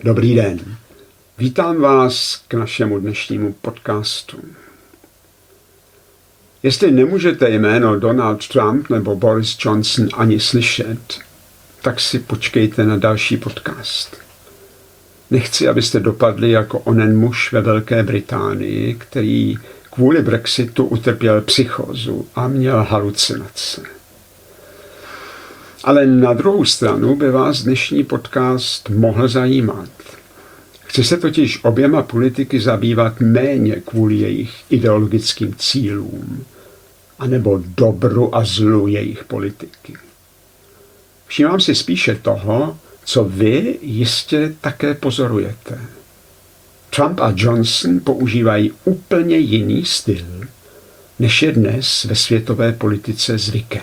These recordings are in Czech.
Dobrý den. Vítám vás k našemu dnešnímu podcastu. Jestli nemůžete jméno Donald Trump nebo Boris Johnson ani slyšet, tak si počkejte na další podcast. Nechci, abyste dopadli jako onen muž ve Velké Británii, který kvůli Brexitu utrpěl psychózu a měl halucinace. Ale na druhou stranu by vás dnešní podcast mohl zajímat. Chci se totiž oběma politiky zabývat méně kvůli jejich ideologickým cílům, anebo dobru a zlu jejich politiky. Všímám si spíše toho, co vy jistě také pozorujete. Trump a Johnson používají úplně jiný styl, než je dnes ve světové politice zvykem.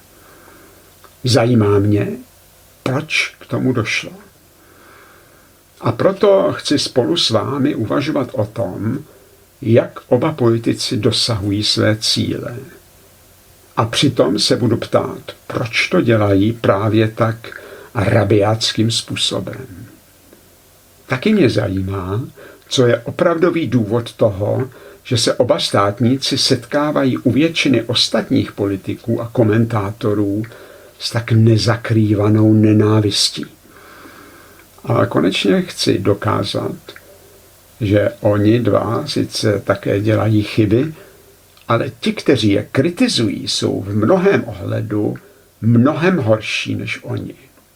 Zajímá mě, proč k tomu došlo. A proto chci spolu s vámi uvažovat o tom, jak oba politici dosahují své cíle. A přitom se budu ptát, proč to dělají právě tak rabiátským způsobem. Taky mě zajímá, co je opravdový důvod toho, že se oba státníci setkávají u většiny ostatních politiků a komentátorů s tak nezakrývanou nenávistí. Ale konečně chci dokázat, že oni dva sice také dělají chyby, ale ti, kteří je kritizují, jsou v mnohém ohledu mnohem horší než oni.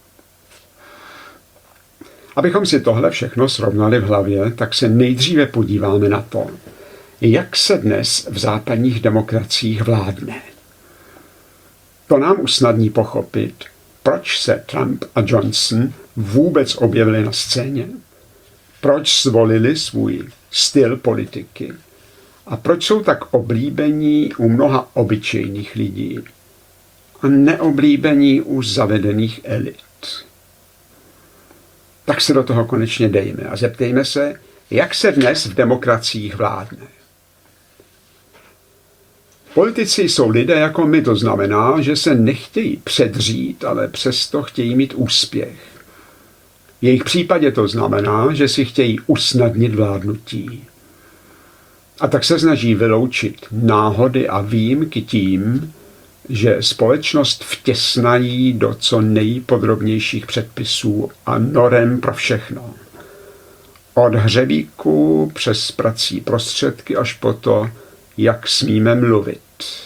Abychom si tohle všechno srovnali v hlavě, tak se nejdříve podíváme na to, jak se dnes v západních demokraciích vládne. To nám usnadní pochopit, proč se Trump a Johnson vůbec objevili na scéně, proč zvolili svůj styl politiky a proč jsou tak oblíbení u mnoha obyčejných lidí a neoblíbení u zavedených elit. Tak se do toho konečně dejme a zeptejme se, jak se dnes v demokraciích vládne. Politici jsou lidé jako my, to znamená, že se nechtějí předřít, ale přesto chtějí mít úspěch. V jejich případě to znamená, že si chtějí usnadnit vládnutí. A tak se snaží vyloučit náhody a výjimky tím, že společnost vtěsnají do co nejpodrobnějších předpisů a norem pro všechno. Od hřebíku přes prací prostředky až po to, jak smíme mluvit.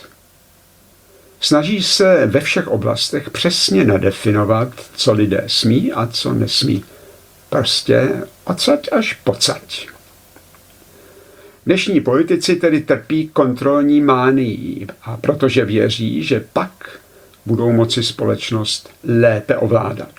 Snaží se ve všech oblastech přesně nadefinovat, co lidé smí a co nesmí. Prostě odsaď až pocať. Dnešní politici tedy trpí kontrolní mánií, a protože věří, že pak budou moci společnost lépe ovládat.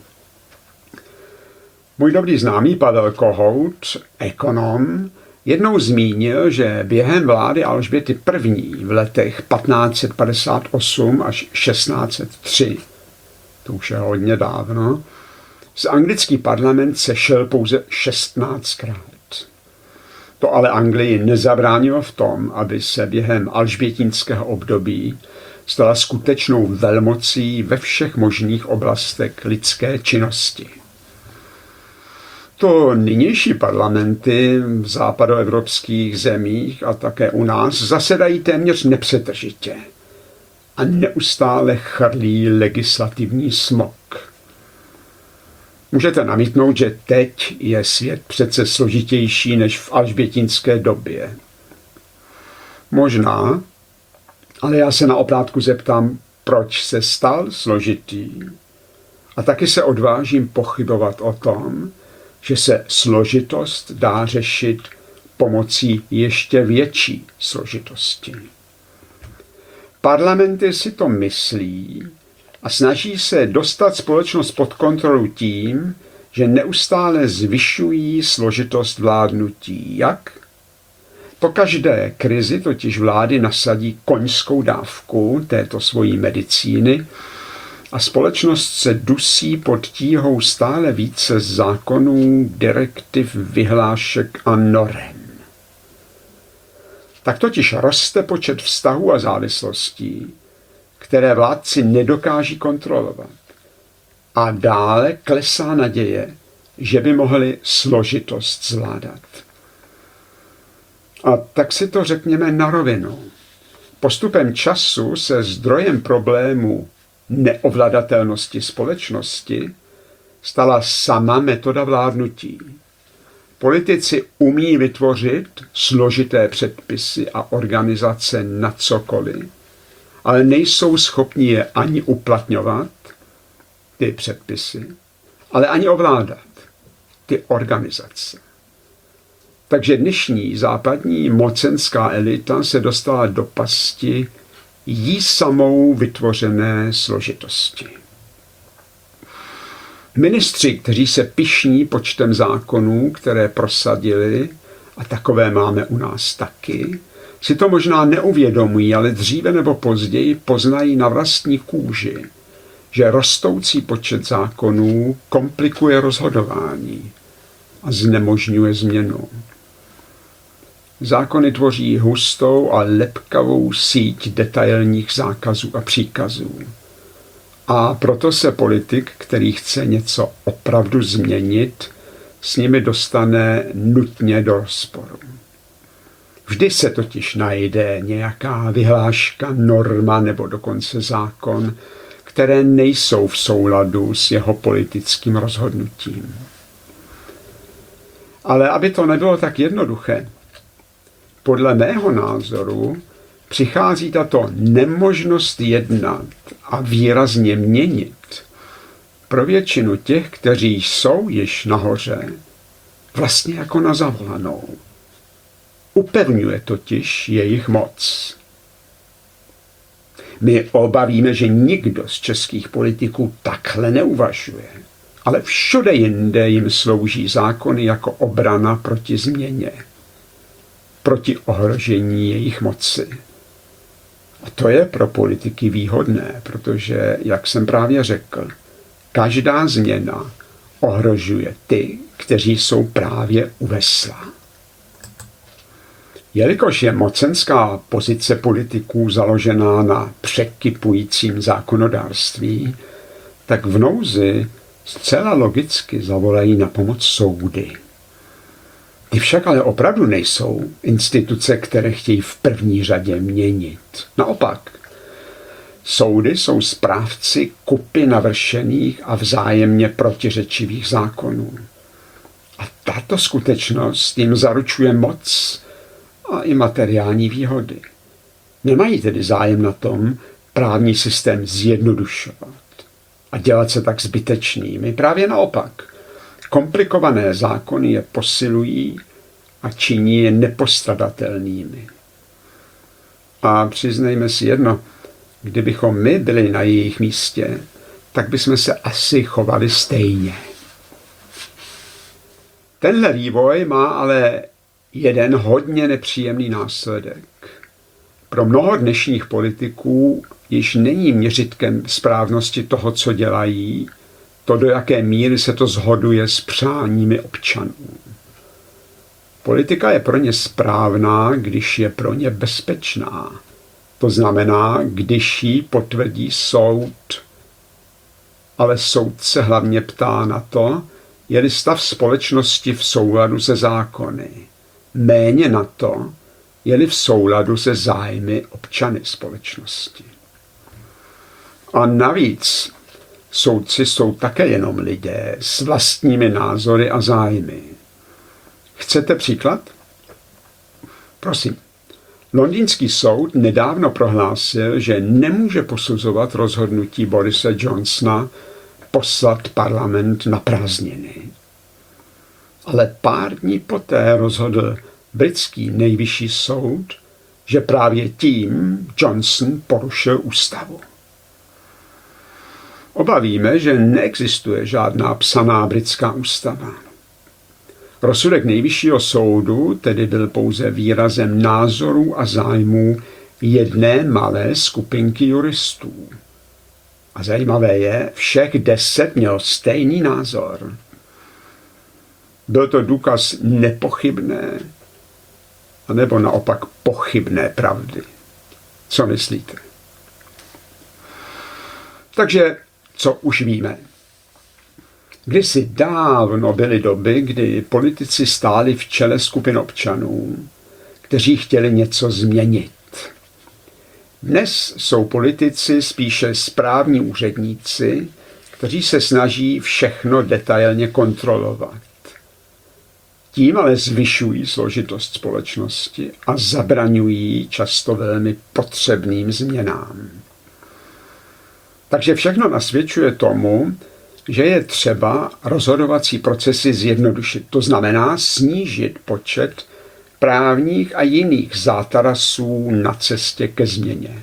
Můj dobrý známý Pavel Kohout, ekonom, jednou zmínil, že během vlády Alžběty I. v letech 1558 až 1603, to už je hodně dávno, se anglický parlament sešel pouze 16krát. To ale Anglii nezabránilo v tom, aby se během alžbětinského období stala skutečnou velmocí ve všech možných oblastech lidské činnosti. To nynější parlamenty v západoevropských zemích a také u nás zasedají téměř nepřetržitě a neustále chrlí legislativní smog. Můžete namítnout, že teď je svět přece složitější než v alžbětinské době. Možná, ale já se na oplátku zeptám, proč se stal složitý. A taky se odvážím pochybovat o tom, že se složitost dá řešit pomocí ještě větší složitosti. Parlamenty si to myslí a snaží se dostat společnost pod kontrolu tím, že neustále zvyšují složitost vládnutí. Jak? Po každé krizi totiž vlády nasadí koňskou dávku této svojí medicíny a společnost se dusí pod tíhou stále více zákonů, direktiv, vyhlášek a norem. Tak totiž roste počet vztahů a závislostí, které vládci nedokáží kontrolovat. A dále klesá naděje že by mohli složitost zvládat. A tak si to řekněme na rovinu. Postupem času se zdrojem problému neovladatelnosti společnosti stala sama metoda vládnutí. Politici umí vytvořit složité předpisy a organizace na cokoliv, ale nejsou schopni je ani uplatňovat, ty předpisy, ale ani ovládat ty organizace. Takže dnešní západní mocenská elita se dostala do pasti jí samou vytvořené složitosti. Ministři, kteří se pyšní počtem zákonů, které prosadili, a takové máme u nás taky, si to možná neuvědomují, ale dříve nebo později poznají na vlastní kůži, že rostoucí počet zákonů komplikuje rozhodování a znemožňuje změnu. Zákony tvoří hustou a lepkavou síť detailních zákazů a příkazů. A proto se politik, který chce něco opravdu změnit, s nimi dostane nutně do rozporu. Vždy se totiž najde nějaká vyhláška, norma nebo dokonce zákon, které nejsou v souladu s jeho politickým rozhodnutím. Ale aby to nebylo tak jednoduché, podle mého názoru přichází tato nemožnost jednat a výrazně měnit pro většinu těch, kteří jsou již nahoře, vlastně jako na zavolanou. Upevňuje totiž jejich moc. My obavíme, že nikdo z českých politiků takhle neuvažuje, ale všude jinde jim slouží zákony jako obrana proti změně, proti ohrožení jejich moci. A to je pro politiky výhodné, protože, jak jsem právě řekl, každá změna ohrožuje ty, kteří jsou právě u vesla. Jelikož je mocenská pozice politiků založená na překypujícím zákonodárství, tak v nouzi zcela logicky zavolají na pomoc soudy. Ty však ale opravdu nejsou instituce, které chtějí v první řadě měnit. Naopak, soudy jsou správci kupy navršených a vzájemně protiřečivých zákonů. A tato skutečnost jim zaručuje moc a i materiální výhody. Nemají tedy zájem na tom právní systém zjednodušovat a dělat se tak zbytečnými. Právě naopak. Komplikované zákony je posilují a činí je nepostradatelnými. A přiznejme si jedno, kdybychom my byli na jejich místě, tak bychom se asi chovali stejně. Tenhle vývoj má ale jeden hodně nepříjemný následek. Pro mnoho dnešních politiků již není měřítkem správnosti toho, co dělají, to, do jaké míry se to shoduje s přáními občanů. Politika je pro ně správná, když je pro ně bezpečná. To znamená, když ji potvrdí soud. Ale soud se hlavně ptá na to, je-li stav společnosti v souladu se zákony. Méně na to, je-li v souladu se zájmy občany společnosti. A navíc soudci jsou také jenom lidé s vlastními názory a zájmy. Chcete příklad? Prosím. Londýnský soud nedávno prohlásil, že nemůže posuzovat rozhodnutí Borise Johnsona poslat parlament na prázdniny. Ale pár dní poté rozhodl britský nejvyšší soud, že právě tím Johnson porušil ústavu. Oba víme, že neexistuje žádná psaná britská ústava. Rozsudek nejvyššího soudu tedy byl pouze výrazem názorů a zájmů jedné malé skupinky juristů. A zajímavé je, všech 10 mělo stejný názor. Byl to důkaz nepochybné, anebo naopak pochybné pravdy. Co myslíte? Takže co už víme? Kdysi dávno byly doby, kdy politici stáli v čele skupin občanů, kteří chtěli něco změnit. Dnes jsou politici spíše správní úředníci, kteří se snaží všechno detailně kontrolovat. Tím ale zvyšují složitost společnosti a zabraňují často velmi potřebným změnám. Takže všechno nasvědčuje tomu, že je třeba rozhodovací procesy zjednodušit. To znamená snížit počet právních a jiných zátarasů na cestě ke změně.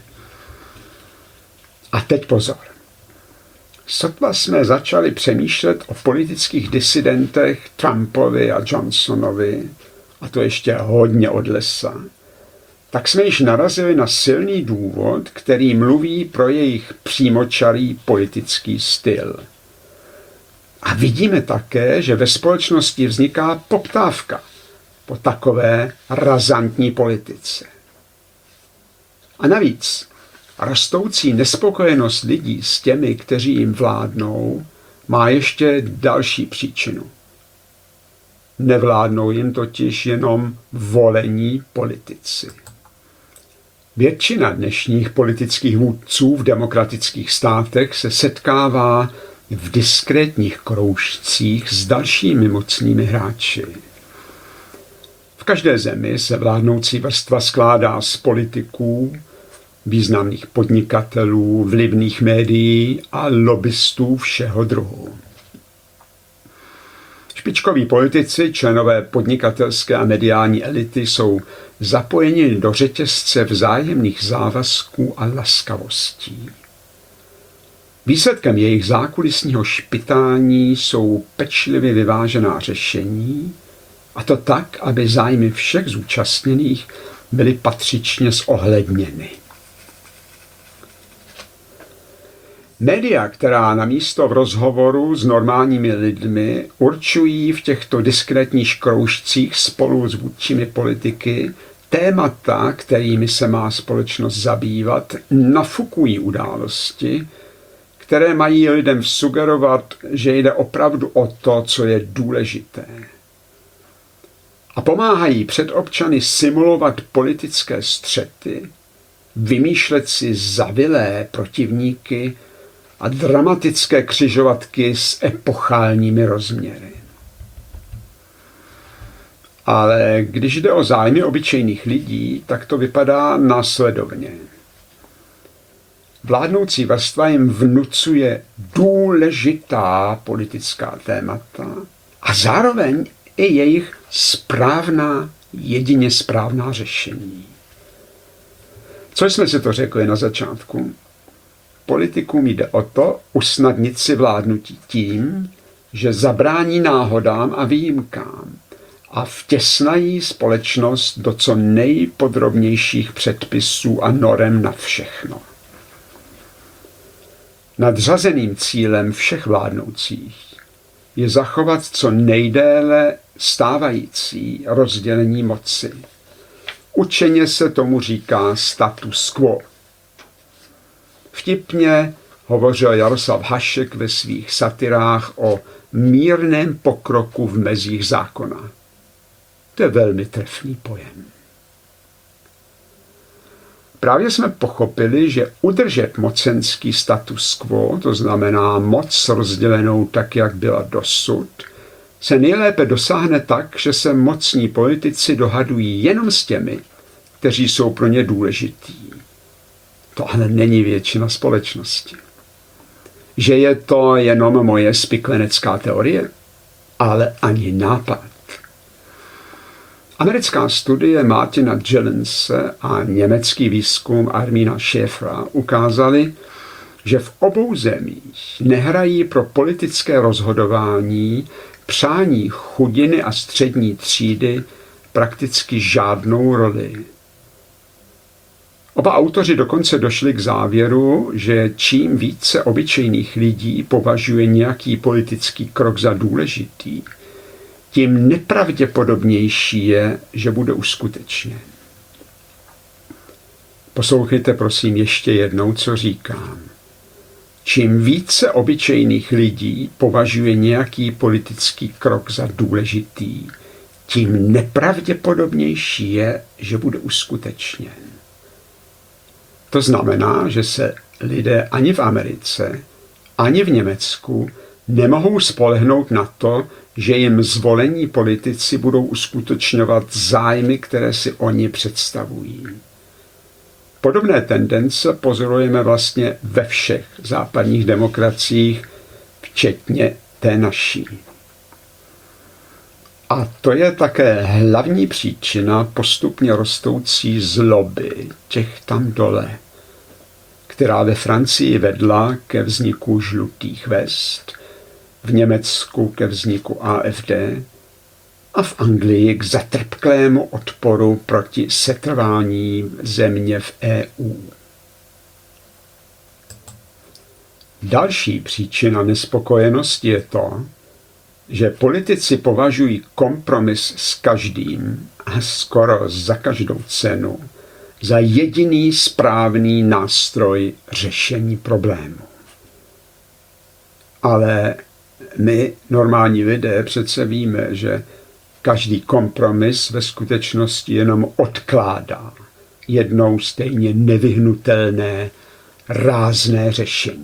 A teď pozor. Sotva jsme začali přemýšlet o politických disidentech Trumpovi a Johnsonovi, a to ještě hodně od lesa, tak jsme již narazili na silný důvod, který mluví pro jejich přímočarý politický styl. A vidíme také, že ve společnosti vzniká poptávka po takové razantní politice. A navíc rostoucí nespokojenost lidí s těmi, kteří jim vládnou, má ještě další příčinu. Nevládnou jim totiž jenom volení politici. Většina dnešních politických vůdců v demokratických státech se setkává v diskrétních kroužcích s dalšími mocnými hráči. V každé zemi se vládnoucí vrstva skládá z politiků, významných podnikatelů, vlivných médií a lobbystů všeho druhu. Špičkoví politici, členové podnikatelské a mediální elity jsou zapojeni do řetězce vzájemných závazků a laskavostí. Výsledkem jejich zákulisního špitání jsou pečlivě vyvážená řešení, a to tak, aby zájmy všech zúčastněných byly patřičně zohledněny. Média, která namísto v rozhovoru s normálními lidmi určují v těchto diskrétních kroužcích spolu s vůdčími politiky témata, kterými se má společnost zabývat, nafukují události, které mají lidem sugerovat, že jde opravdu o to, co je důležité. A pomáhají před občany simulovat politické střety, vymýšlet si zavilé protivníky a dramatické křižovatky s epochálními rozměry. Ale když jde o zájmy obyčejných lidí, tak to vypadá následovně. Vládnoucí vrstva jim vnucuje důležitá politická témata a zároveň i jejich jedině správná řešení. Co jsme si to řekli na začátku? Politikům jde o to usnadnit si vládnutí tím, že zabrání náhodám a výjimkám a vtěsnají společnost do co nejpodrobnějších předpisů a norem na všechno. Nadřazeným cílem všech vládnoucích je zachovat co nejdéle stávající rozdělení moci. Učeně se tomu říká status quo. Vtipně hovořil Jaroslav Hašek ve svých satirách o mírném pokroku v mezích zákona. To je velmi trefný pojem. Právě jsme pochopili, že udržet mocenský status quo, to znamená moc rozdělenou tak, jak byla dosud, se nejlépe dosáhne tak, že se mocní politici dohadují jenom s těmi, kteří jsou pro ně důležitý. To ale není většina společnosti. Že je to jenom moje spiklenecká teorie, ale ani nápad. Americká studie Martina Gillense a německý výzkum Armina Schäfera ukázali, že v obou zemích nehrají pro politické rozhodování přání chudiny a střední třídy prakticky žádnou roli. Oba autoři dokonce došli k závěru, že čím více obyčejných lidí považuje nějaký politický krok za důležitý, tím nepravděpodobnější je, že bude uskutečněn. Poslouchejte prosím ještě jednou, co říkám. čím více obyčejných lidí považuje nějaký politický krok za důležitý, tím nepravděpodobnější je, že bude uskutečněn. To znamená, že se lidé ani v Americe, ani v Německu nemohou spolehnout na to, že jim zvolení politici budou uskutečňovat zájmy, které si oni představují. Podobné tendence pozorujeme vlastně ve všech západních demokraciích, včetně té naší. A to je také hlavní příčina postupně rostoucí zloby těch tam dole, která ve Francii vedla ke vzniku žlutých vest, v Německu ke vzniku AfD a v Anglii k zatrpklému odporu proti setrvání země v EU. Další příčina nespokojenosti je to, že politici považují kompromis s každým a skoro za každou cenu za jediný správný nástroj řešení problému. Ale my, normální lidé, přece víme, že každý kompromis ve skutečnosti jenom odkládá jednou stejně nevyhnutelné, rázné řešení.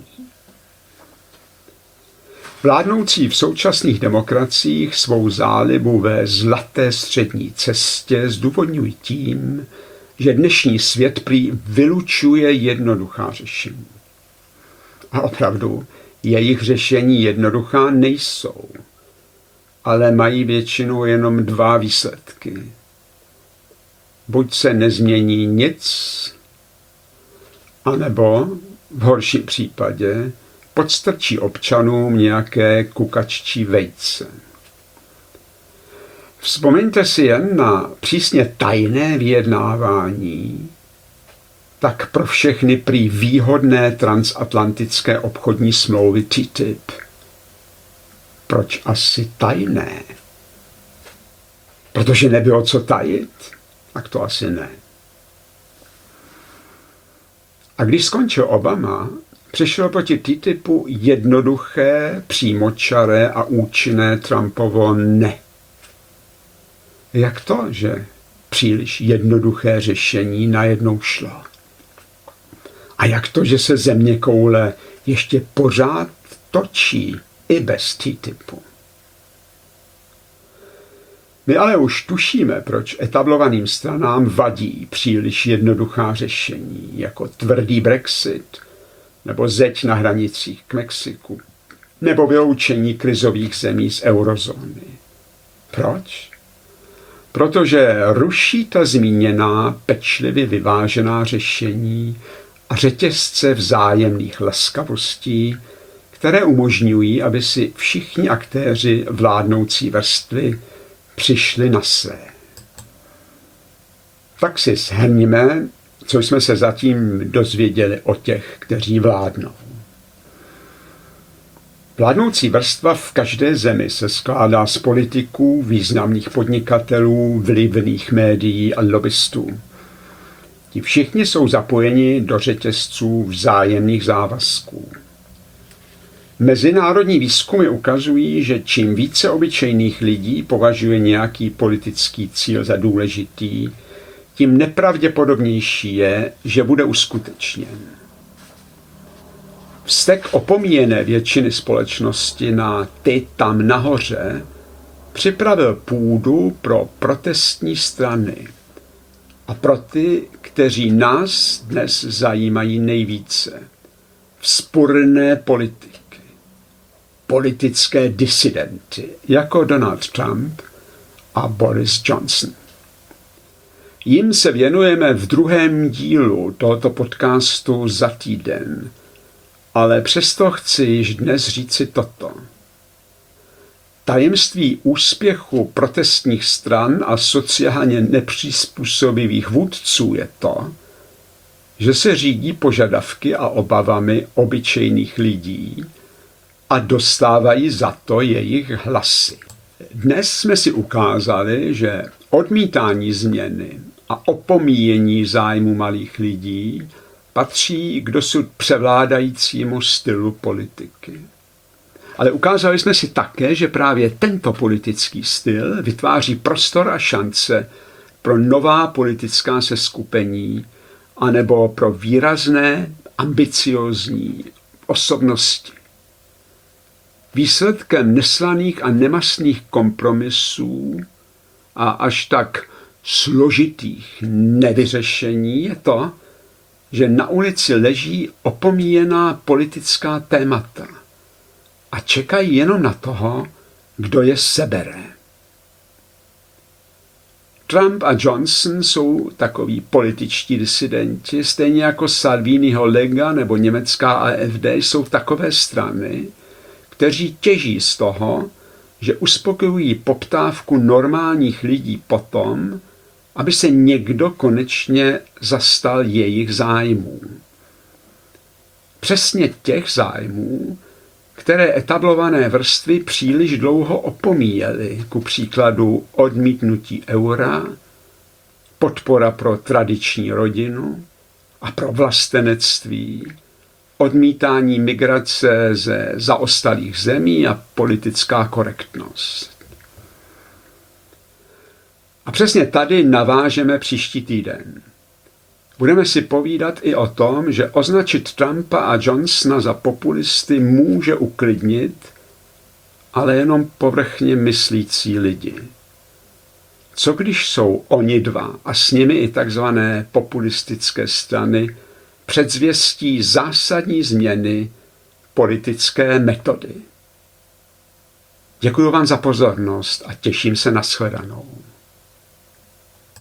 Vládnoucí v současných demokraciích svou zálibu ve zlaté střední cestě zdůvodňují tím, že dnešní svět prý vylučuje jednoduchá řešení. A opravdu, jejich řešení jednoduchá nejsou, ale mají většinou jenom dva výsledky. Buď se nezmění nic, anebo v horším případě podstrčí občanům nějaké kukaččí vejce. Vzpomeňte si jen na přísně tajné vyjednávání, tak pro všechny prý výhodné transatlantické obchodní smlouvy TTIP. Proč asi tajné? Protože nebylo co tajit? Tak to asi ne. A když skončil Obama, přišlo proti TTIPu jednoduché, přímočaré a účinné Trumpovo ne. Jak to, že příliš jednoduché řešení najednou šlo? A jak to, že se zeměkoule ještě pořád točí i bez TTIPu? My ale už tušíme, proč etablovaným stranám vadí příliš jednoduchá řešení, jako tvrdý Brexit, nebo zeď na hranicích k Mexiku, nebo vyloučení krizových zemí z eurozóny. Proč? Protože ruší ta zmíněná pečlivě vyvážená řešení a řetězce vzájemných laskavostí, které umožňují, aby si všichni aktéři vládnoucí vrstvy přišli na své. Tak si shrníme, co jsme se zatím dozvěděli o těch, kteří vládnou. Vládnoucí vrstva v každé zemi se skládá z politiků, významných podnikatelů, vlivných médií a lobbystů. Ti všichni jsou zapojeni do řetězců vzájemných závazků. Mezinárodní výzkumy ukazují, že čím více obyčejných lidí považuje nějaký politický cíl za důležitý, tím nepravděpodobnější je, že bude uskutečněn. Vztek opomíjené většiny společnosti na ty tam nahoře připravil půdu pro protestní strany a pro ty, kteří nás dnes zajímají nejvíce. Vzpurné politiky, politické disidenty, jako Donald Trump a Boris Johnson. Jim se věnujeme v druhém dílu tohoto podcastu za týden, ale přesto chci již dnes říci toto. Tajemství úspěchu protestních stran a sociálně nepřizpůsobivých vůdců je to, že se řídí požadavky a obavami obyčejných lidí a dostávají za to jejich hlasy. Dnes jsme si ukázali, že odmítání změny a opomíjení zájmu malých lidí patří k dosud převládajícímu stylu politiky. Ale ukázali jsme si také, že právě tento politický styl vytváří prostor a šance pro nová politická seskupení anebo pro výrazné, ambiciózní osobnosti. Výsledkem neslaných a nemastných kompromisů a až tak složitých nevyřešení je to, že na ulici leží opomíjená politická témata a čekají jenom na toho, kdo je sebere. Trump a Johnson jsou takoví političtí disidenti, stejně jako Salviniho Lega nebo německá AfD jsou takové strany, kteří těží z toho, že uspokojují poptávku normálních lidí potom, aby se někdo konečně zastal jejich zájmů. Přesně těch zájmů, které etablované vrstvy příliš dlouho opomíjely, ku příkladu odmítnutí eura, podpora pro tradiční rodinu a pro vlastenectví, odmítání migrace ze zaostalých zemí a politická korektnost. A přesně tady navážeme příští týden. Budeme si povídat i o tom, že označit Trumpa a Johnsona za populisty může uklidnit, ale jenom povrchně myslící lidi. Co když jsou oni dva a s nimi i takzvané populistické strany předzvěstí zásadní změny politické metody? Děkuji vám za pozornost a těším se na shledanou.